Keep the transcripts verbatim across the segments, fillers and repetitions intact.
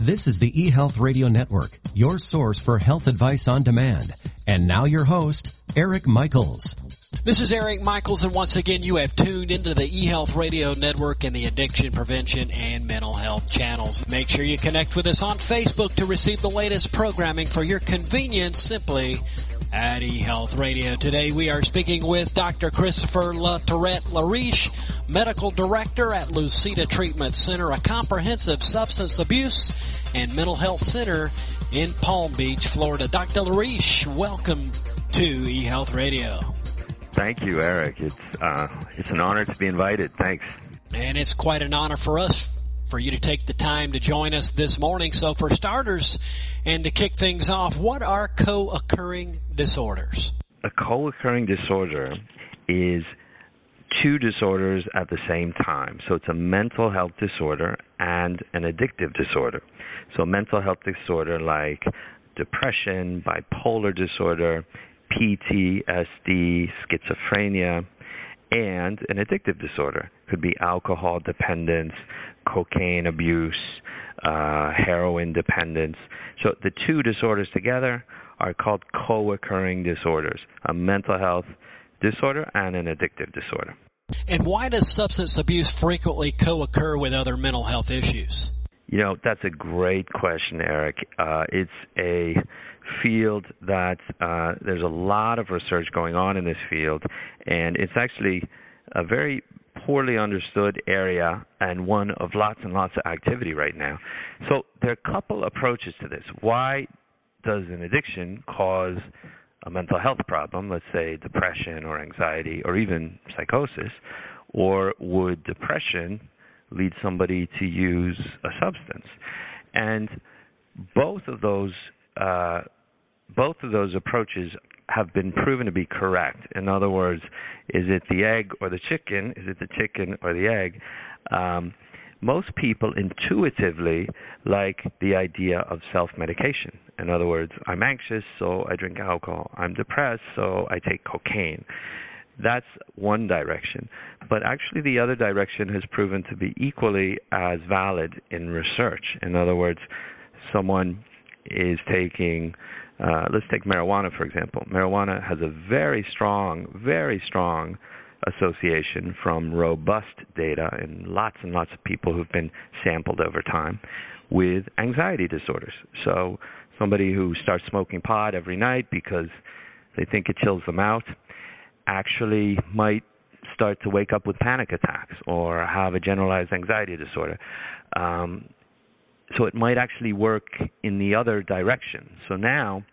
This is the eHealth Radio Network, your source for health advice on demand. And now your host, Eric Michaels. This is Eric Michaels, and once again, you have tuned into the eHealth Radio Network and the Addiction Prevention and Mental Health channels. Make sure you connect with us on Facebook to receive the latest programming for your convenience simply at eHealth Radio. Today, we are speaking with Doctor Christopher LaTourette-Lariche, Medical Director at Lucida Treatment Center, a comprehensive substance abuse and mental health center in Palm Beach, Florida. Doctor Lariche, welcome to eHealth Radio. Thank you, Eric. It's uh, it's an honor to be invited. Thanks. And it's quite an honor for us for you to take the time to join us this morning. So for starters, and to kick things off, what are co-occurring disorders? A co-occurring disorder is two disorders at the same time. So it's a mental health disorder and an addictive disorder. So a mental health disorder like depression, bipolar disorder, P T S D, schizophrenia, and an addictive disorder. Could be alcohol dependence, cocaine abuse, uh, heroin dependence. So the two disorders together are called co-occurring disorders, a mental health disorder and an addictive disorder. And why does substance abuse frequently co-occur with other mental health issues? You know, that's a great question, Eric. Uh, it's a field that uh, there's a lot of research going on in this field, and it's actually a very poorly understood area and one of lots and lots of activity right now. So there are a couple approaches to this. Why does an addiction cause a mental health problem, let's say depression or anxiety or even psychosis, or would depression lead somebody to use a substance? And both of those uh, both of those approaches have been proven to be correct. In other words, is it the egg or the chicken? Is it the chicken or the egg? Um, most people intuitively like the idea of self-medication. In other words, I'm anxious, so I drink alcohol. I'm depressed, so I take cocaine. That's one direction. But actually the other direction has proven to be equally as valid in research. In other words, someone is taking, uh, let's take marijuana, for example. Marijuana has a very strong, very strong association from robust data in lots and lots of people who've been sampled over time with anxiety disorders. So somebody who starts smoking pot every night because they think it chills them out actually might start to wake up with panic attacks or have a generalized anxiety disorder. Um, so it might actually work in the other direction. So now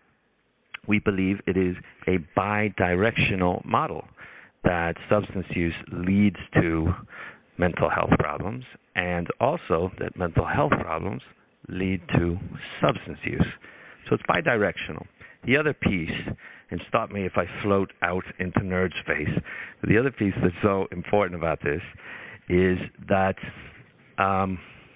we believe it is a bi-directional model, that substance use leads to mental health problems, and also that mental health problems lead to substance use. So it's bidirectional. The other piece, and stop me if I float out into nerd space, but the other piece that's so important about this is that um,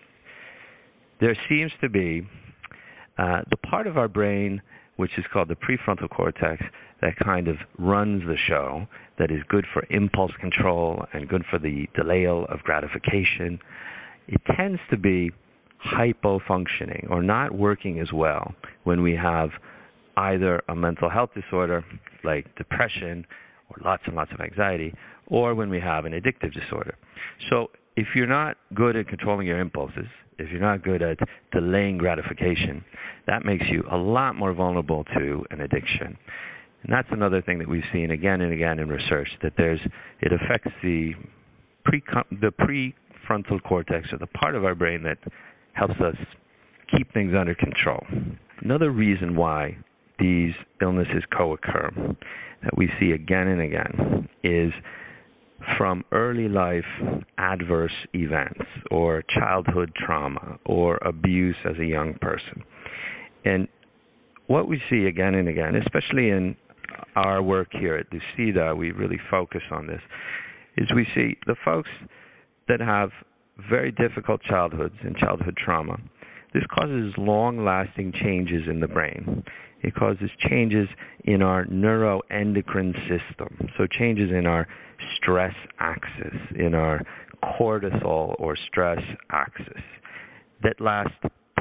there seems to be uh, the part of our brain which is called the prefrontal cortex that kind of runs the show, that is good for impulse control and good for the delayal of gratification. It tends to be hypofunctioning or not working as well when we have either a mental health disorder like depression or lots and lots of anxiety, or when we have an addictive disorder. So if you're not good at controlling your impulses, if you're not good at delaying gratification, that makes you a lot more vulnerable to an addiction. And that's another thing that we've seen again and again in research, that there's it affects the pre the prefrontal cortex, or the part of our brain that helps us keep things under control. Another reason why these illnesses co-occur that we see again and again is from early life adverse events or childhood trauma or abuse as a young person. And what we see again and again, especially in our work here at Lucida, we really focus on this, is we see the folks that have very difficult childhoods and childhood trauma. This causes long-lasting changes in the brain. It causes changes in our neuroendocrine system, so changes in our stress axis, in our cortisol or stress axis, that last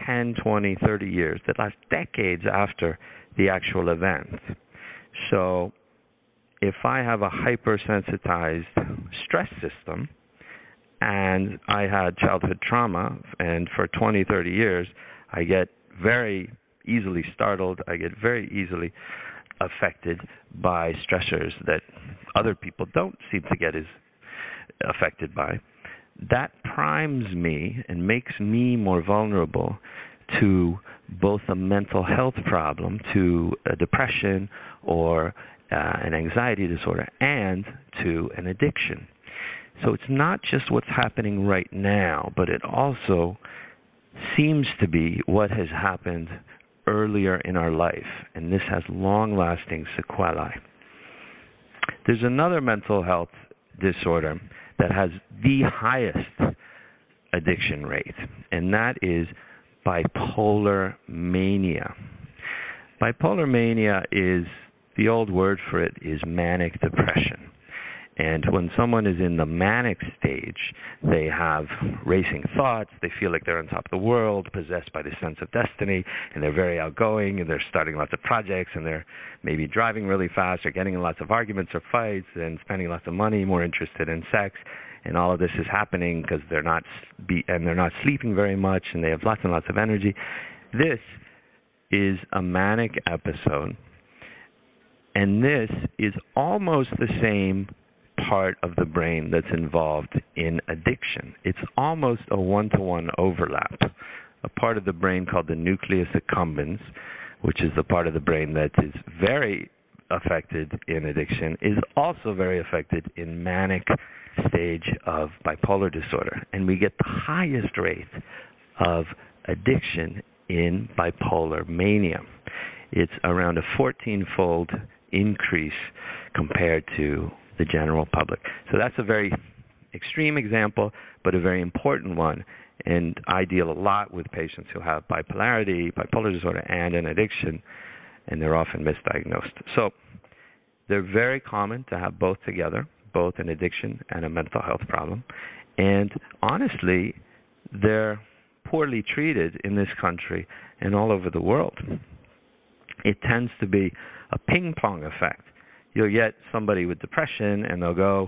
ten, twenty, thirty years, that last decades after the actual event. So if I have a hypersensitized stress system and I had childhood trauma, and for twenty, thirty years, I get very easily startled, I get very easily affected by stressors that other people don't seem to get as affected by, that primes me and makes me more vulnerable to both a mental health problem, to a depression or uh, an anxiety disorder, and to an addiction. So it's not just what's happening right now, but it also seems to be what has happened earlier in our life, and this has long-lasting sequelae. There's another mental health disorder that has the highest addiction rate, and that is bipolar mania. Bipolar mania is, the old word for it is manic depression. And when someone is in the manic stage, they have racing thoughts, they feel like they're on top of the world, possessed by this sense of destiny, and they're very outgoing, and they're starting lots of projects, and they're maybe driving really fast, or getting in lots of arguments or fights, and spending lots of money, more interested in sex. And all of this is happening because they're not be, and they're not sleeping very much, and they have lots and lots of energy. This is a manic episode, and this is almost the same part of the brain that's involved in addiction. It's almost a one-to-one overlap. A part of the brain called the nucleus accumbens, which is the part of the brain that is very affected in addiction, is also very affected in manic stage of bipolar disorder. And we get the highest rate of addiction in bipolar mania. It's around a fourteen-fold increase compared to the general public. So that's a very extreme example, but a very important one. And I deal a lot with patients who have bipolarity, bipolar disorder, and an addiction, and they're often misdiagnosed. So they're very common to have both together, both an addiction and a mental health problem. And honestly, they're poorly treated in this country and all over the world. It tends to be a ping-pong effect. You'll get somebody with depression, and they'll go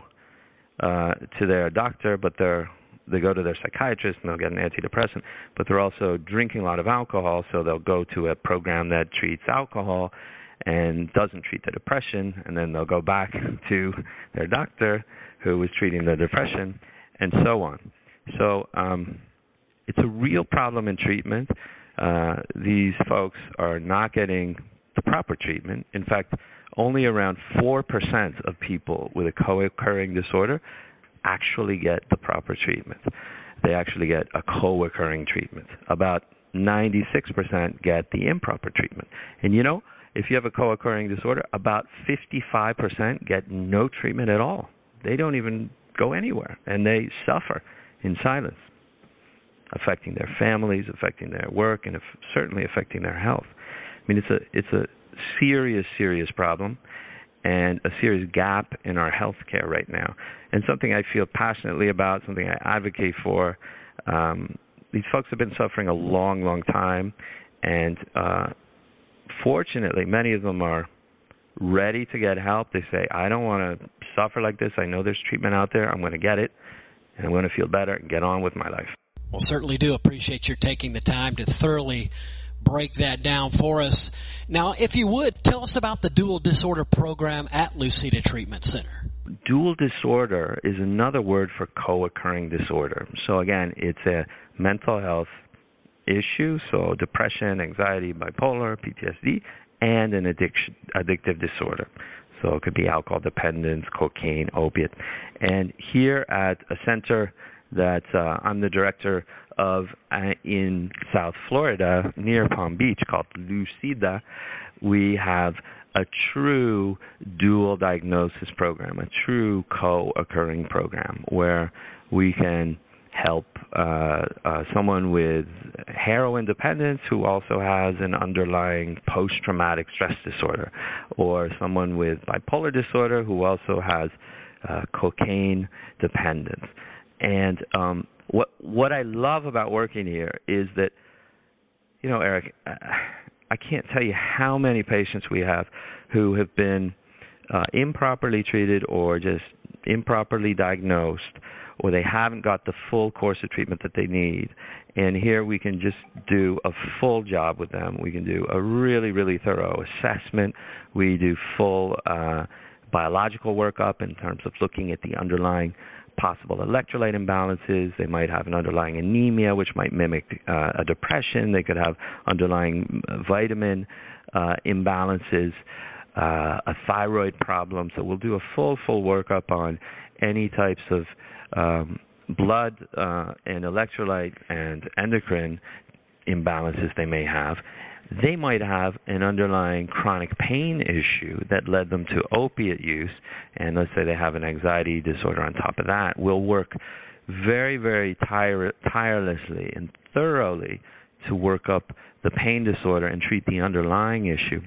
uh, to their doctor, but they're they go to their psychiatrist, and they'll get an antidepressant, but they're also drinking a lot of alcohol, so they'll go to a program that treats alcohol and doesn't treat the depression, and then they'll go back to their doctor who was treating the depression, and so on. So um, it's a real problem in treatment. Uh, these folks are not getting the proper treatment. In fact, only around four percent of people with a co-occurring disorder actually get the proper treatment. They actually get a co-occurring treatment. About ninety-six percent get the improper treatment. And you know, if you have a co-occurring disorder, about fifty-five percent get no treatment at all. They don't even go anywhere, and they suffer in silence, affecting their families, affecting their work, and certainly affecting their health. I mean, it's a it's a serious, serious problem and a serious gap in our health care right now, and something I feel passionately about, something I advocate for. Um, these folks have been suffering a long, long time, and uh, fortunately, many of them are ready to get help. They say, I don't want to suffer like this. I know there's treatment out there. I'm going to get it, and I'm going to feel better and get on with my life. Well, certainly do appreciate your taking the time to thoroughly break that down for us. Now, if you would, tell us about the dual disorder program at Lucida Treatment Center. Dual disorder is another word for co-occurring disorder. So again, it's a mental health issue, so depression, anxiety, bipolar, P T S D, and an addiction, addictive disorder. So it could be alcohol dependence, cocaine, opiate. And here at a center that uh, I'm the director of uh, in South Florida, near Palm Beach, called Lucida, we have a true dual diagnosis program, a true co-occurring program where we can help uh, uh, someone with heroin dependence who also has an underlying post-traumatic stress disorder, or someone with bipolar disorder who also has uh, cocaine dependence. And um, what what I love about working here is that you know, Eric, I can't tell you how many patients we have who have been uh, improperly treated or just improperly diagnosed, or they haven't got the full course of treatment that they need. And here we can just do a full job with them. We can do a really, really thorough assessment. We do full uh, biological workup in terms of looking at the underlying possible electrolyte imbalances. They might have an underlying anemia, which might mimic uh, a depression. They could have underlying vitamin uh, imbalances, uh, a thyroid problem. So we'll do a full, full workup on any types of um, blood uh, and electrolyte and endocrine imbalances they may have. They might have an underlying chronic pain issue that led them to opiate use, and let's say they have an anxiety disorder on top of that. We'll work very, very tire- tirelessly and thoroughly to work up the pain disorder and treat the underlying issue.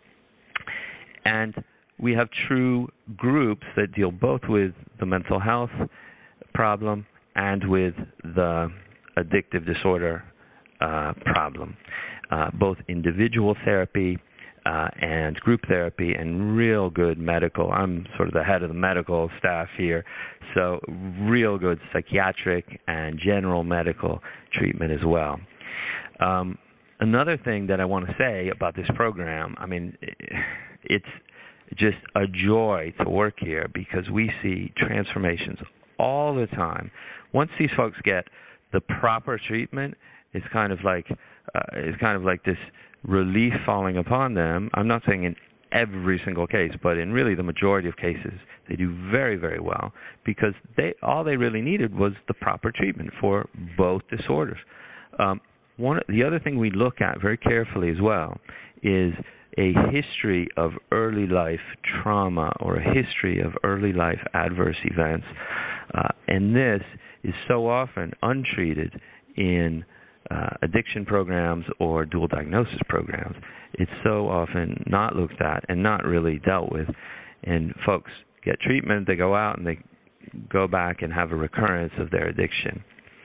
And we have true groups that deal both with the mental health problem and with the addictive disorder uh, problem. Uh, both individual therapy uh, and group therapy and real good medical. I'm sort of the head of the medical staff here, so real good psychiatric and general medical treatment as well. Um, another thing that I want to say about this program, I mean, it's just a joy to work here because we see transformations all the time. Once these folks get the proper treatment, it's kind of like uh, it's kind of like this relief falling upon them. I'm not saying in every single case, but in really the majority of cases, they do very, very well because they all they really needed was the proper treatment for both disorders. Um, one, the other thing we look at very carefully as well is a history of early life trauma or a history of early life adverse events, uh, and this is so often untreated in Uh, addiction programs or dual diagnosis programs. It's so often not looked at and not really dealt with. And folks get treatment, they go out and they go back and have a recurrence of their addiction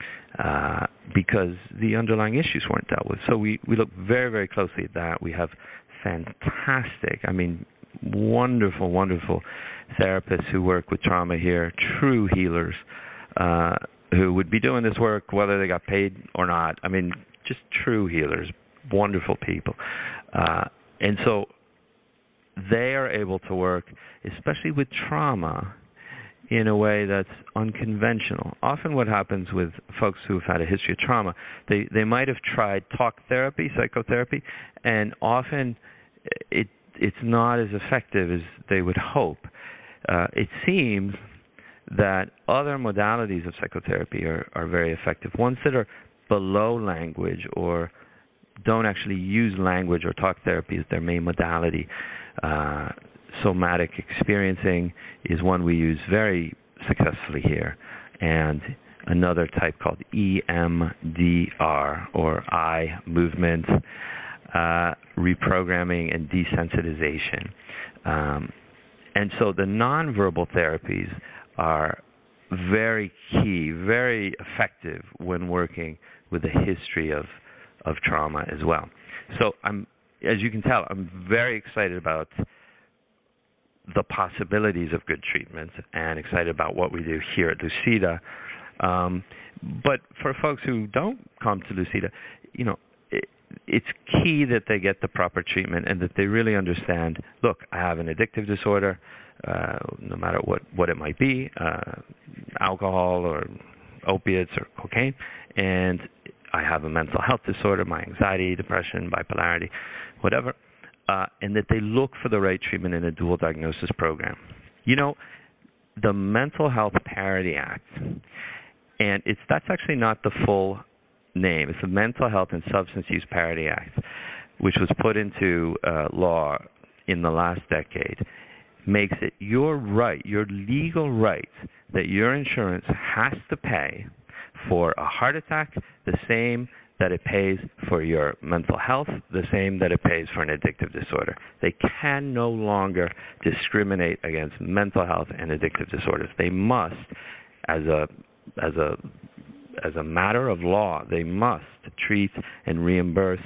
uh, because the underlying issues weren't dealt with. So we, we look very, very closely at that. We have fantastic, I mean, wonderful, wonderful therapists who work with trauma here, true healers, uh, who would be doing this work whether they got paid or not. I mean, just true healers, wonderful people. Uh, and so they are able to work, especially with trauma, in a way that's unconventional. Often what happens with folks who've had a history of trauma, they, they might have tried talk therapy, psychotherapy, and often it it's not as effective as they would hope. Uh, it seems that other modalities of psychotherapy are, are very effective, ones that are below language or don't actually use language or talk therapy as their main modality. Uh, somatic experiencing is one we use very successfully here, and another type called E M D R, or eye movement, uh, reprogramming and desensitization. Um, and so the nonverbal therapies are very key, very effective when working with a history of, of trauma as well. So I'm, as you can tell, I'm very excited about the possibilities of good treatments and excited about what we do here at Lucida. Um, but for folks who don't come to Lucida, you know, it, it's key that they get the proper treatment and that they really understand, look, I have an addictive disorder, Uh, no matter what, what it might be, uh, alcohol or opiates or cocaine, and I have a mental health disorder, my anxiety, depression, bipolarity, whatever, uh, and that they look for the right treatment in a dual diagnosis program. You know, the Mental Health Parity Act, and it's that's actually not the full name. It's the Mental Health and Substance Use Parity Act, which was put into uh, law in the last decade, makes it your right, your legal right, that your insurance has to pay for a heart attack the same that it pays for your mental health, the same that it pays for an addictive disorder. They can no longer discriminate against mental health and addictive disorders. They must, as a as a as a matter of law, they must treat and reimburse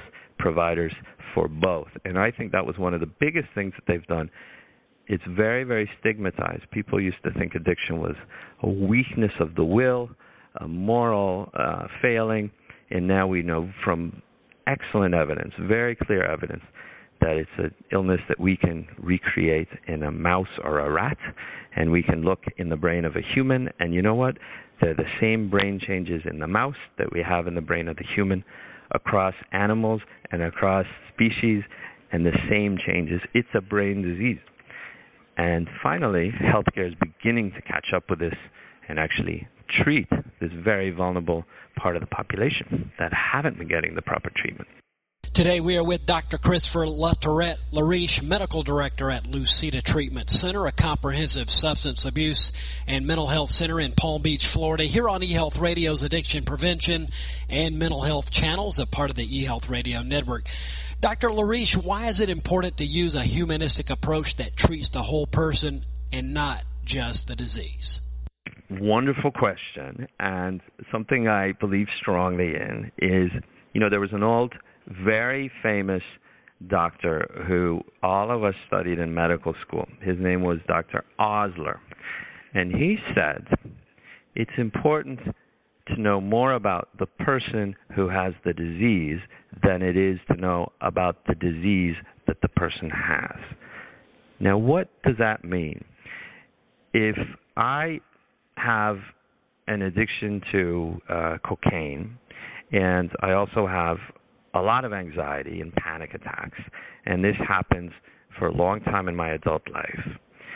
providers for both. And I think that was one of the biggest things that they've done. It's very, very stigmatized. People used to think addiction was a weakness of the will, a moral uh, failing, and now we know from excellent evidence, very clear evidence, that it's an illness that we can recreate in a mouse or a rat, and we can look in the brain of a human, and you know what? They're the same brain changes in the mouse that we have in the brain of the human across animals and across species, and the same changes. It's a brain disease. And finally, healthcare is beginning to catch up with this and actually treat this very vulnerable part of the population that haven't been getting the proper treatment. Today we are with Doctor Christopher LaTourette Lariche, Medical Director at Lucida Treatment Center, a comprehensive substance abuse and mental health center in Palm Beach, Florida, here on eHealth Radio's Addiction Prevention and Mental Health channels, a part of the eHealth Radio Network. Doctor Lariche, why is it important to use a humanistic approach that treats the whole person and not just the disease? Wonderful question, and something I believe strongly in is, you know, there was an old, very famous doctor who all of us studied in medical school. His name was Doctor Osler, and he said it's important to know more about the person who has the disease than it is to know about the disease that the person has. Now, what does that mean? If I have an addiction to uh, cocaine, and I also have a lot of anxiety and panic attacks, and this happens for a long time in my adult life,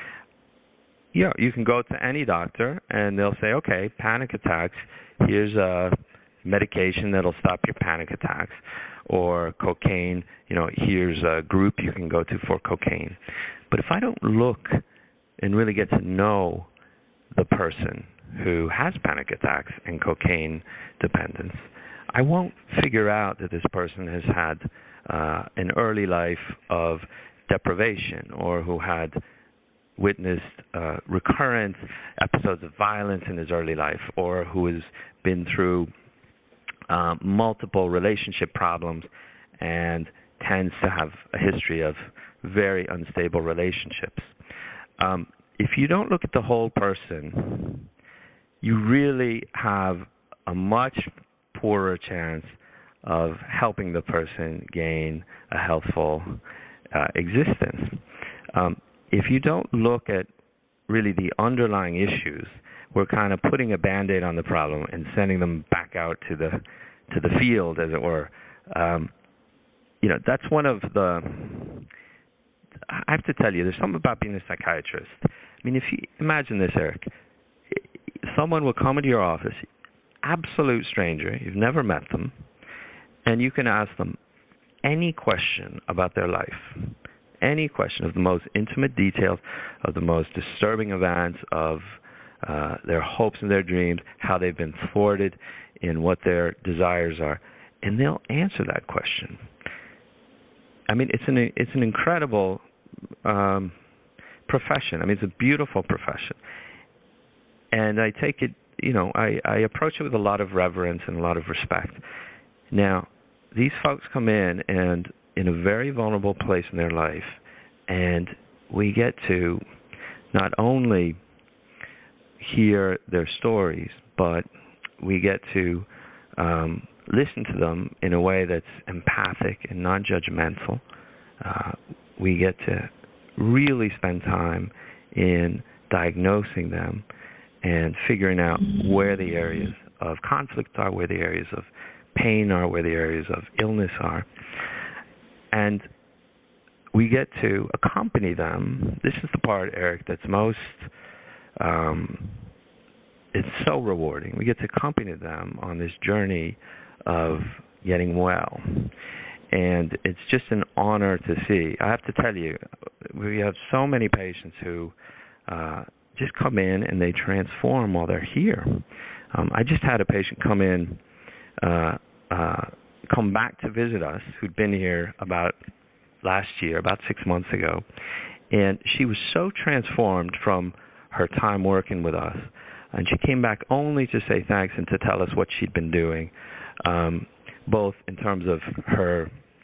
yeah, you can go to any doctor, and they'll say, okay, panic attacks, here's a medication that'll stop your panic attacks, or cocaine, you know, here's a group you can go to for cocaine. But if I don't look and really get to know the person who has panic attacks and cocaine dependence, I won't figure out that this person has had uh, an early life of deprivation, or who had witnessed uh, recurrent episodes of violence in his early life, or who has been through uh, multiple relationship problems and tends to have a history of very unstable relationships. Um, if you don't look at the whole person, you really have a much poorer chance of helping the person gain a healthful uh, existence. Um, if you don't look at really the underlying issues, we're kind of putting a Band-Aid on the problem and sending them back out to the to the field, as it were. Um, you know, that's one of the. I have to tell you, there's something about being a psychiatrist. I mean, if you imagine this, Eric, someone will come into your office, absolute stranger, you've never met them, and you can ask them any question about their life, any question of the most intimate details, of the most disturbing events, of uh, their hopes and their dreams, how they've been thwarted in what their desires are, and they'll answer that question. I mean, it's an it's an incredible um, profession. I mean, it's a beautiful profession, and I take it. You know, I, I approach it with a lot of reverence and a lot of respect. Now, these folks come in and in a very vulnerable place in their life, and we get to not only hear their stories, but we get to um, listen to them in a way that's empathic and non-judgmental. Uh, we get to really spend time in diagnosing them and figuring out where the areas of conflict are, where the areas of pain are, where the areas of illness are. And we get to accompany them. This is the part, Eric, that's most, um, it's so rewarding. We get to accompany them on this journey of getting well. And it's just an honor to see. I have to tell you, we have so many patients who uh, just come in and they transform while they're here. Um, I just had a patient come in, uh, uh, come back to visit us, who'd been here about last year, about six months ago, and she was so transformed from her time working with us, and she came back only to say thanks and to tell us what she'd been doing, um, both in terms of her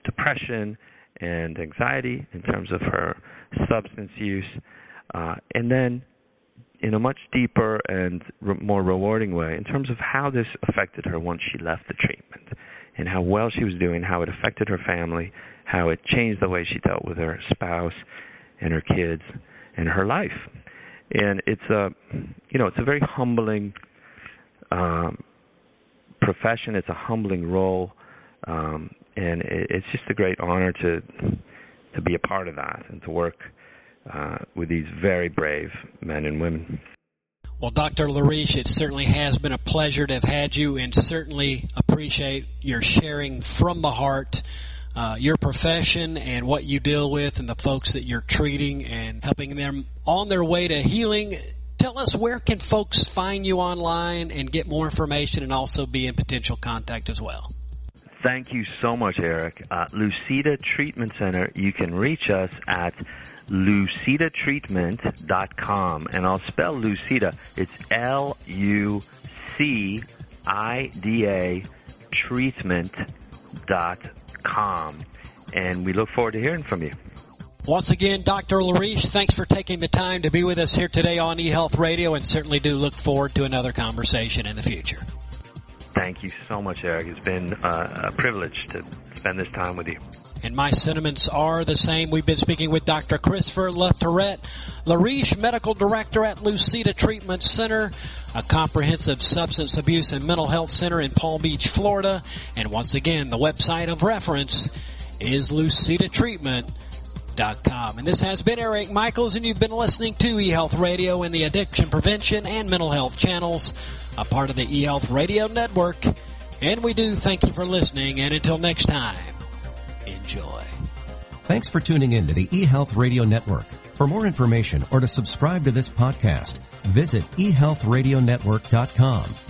depression and anxiety, in terms of her substance use, uh, and then in a much deeper and re- more rewarding way in terms of how this affected her once she left the treatment, and how well she was doing, how it affected her family, how it changed the way she dealt with her spouse and her kids and her life. And it's a, you know, it's a very humbling um, profession. It's a humbling role, um, and it, it's just a great honor to to be a part of that and to work uh, with these very brave men and women. Well, Doctor Lariche, it certainly has been a pleasure to have had you, and certainly appreciate your sharing from the heart uh, your profession and what you deal with and the folks that you're treating and helping them on their way to healing. Tell us, where can folks find you online and get more information and also be in potential contact as well? Thank you so much, Eric. Uh, Lucida Treatment Center, you can reach us at lucida treatment dot com, and I'll spell Lucida. It's L U C I D A treatment dot com, and we look forward to hearing from you. Once again, Doctor Lariche, thanks for taking the time to be with us here today on eHealth Radio, and certainly do look forward to another conversation in the future. Thank you so much, Eric. It's been uh, a privilege to spend this time with you. And my sentiments are the same. We've been speaking with Doctor Christopher LaTourette Lariche, Medical Director at Lucida Treatment Center, a comprehensive substance abuse and mental health center in Palm Beach, Florida. And once again, the website of reference is lucida treatment dot com. And this has been Eric Michaels, and you've been listening to eHealth Radio and the Addiction Prevention and Mental Health channels, a part of the eHealth Radio Network. And we do thank you for listening, and until next time, enjoy. Thanks for tuning in to the eHealth Radio Network. For more information or to subscribe to this podcast, visit e health radio network dot com.